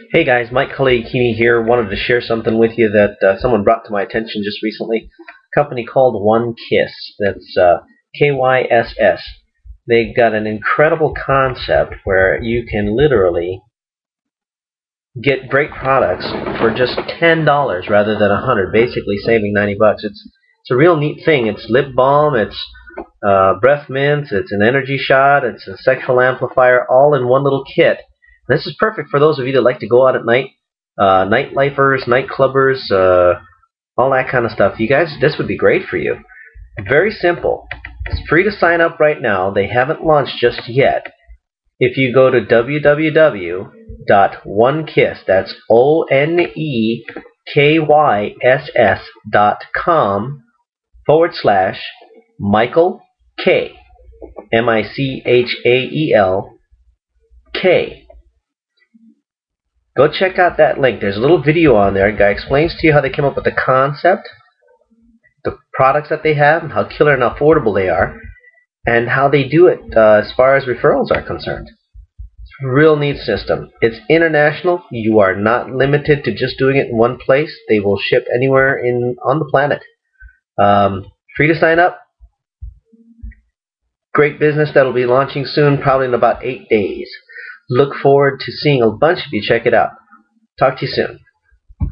Hey guys, Mike Kaliakini here. Wanted to share something with you that someone brought to my attention just recently. A company called One Kiss. That's KYSS. They've got an incredible concept where you can literally get great products for just $10 rather than $100, basically saving $90. It's a real neat thing. It's lip balm, it's breath mints, it's an energy shot, it's a sexual amplifier, all in one little kit. This is perfect for those of you that like to go out at night, nightlifers, nightclubbers, all that kind of stuff. You guys, this would be great for you. Very simple. It's free to sign up right now. They haven't launched just yet. If you go to www.onekiss, that's ONEKYSS.com/Michael K, MICHAEL K. Go check out that link. There's a little video on there. A guy explains to you how they came up with the concept, the products that they have, and how killer and affordable they are, and how they do it as far as referrals are concerned. It's a real neat system. It's international. You are not limited to just doing it in one place. They will ship anywhere on the planet. Free to sign up. Great business that'll be launching soon, probably in about 8 days. Look forward to seeing a bunch of you check it out. Talk to you soon.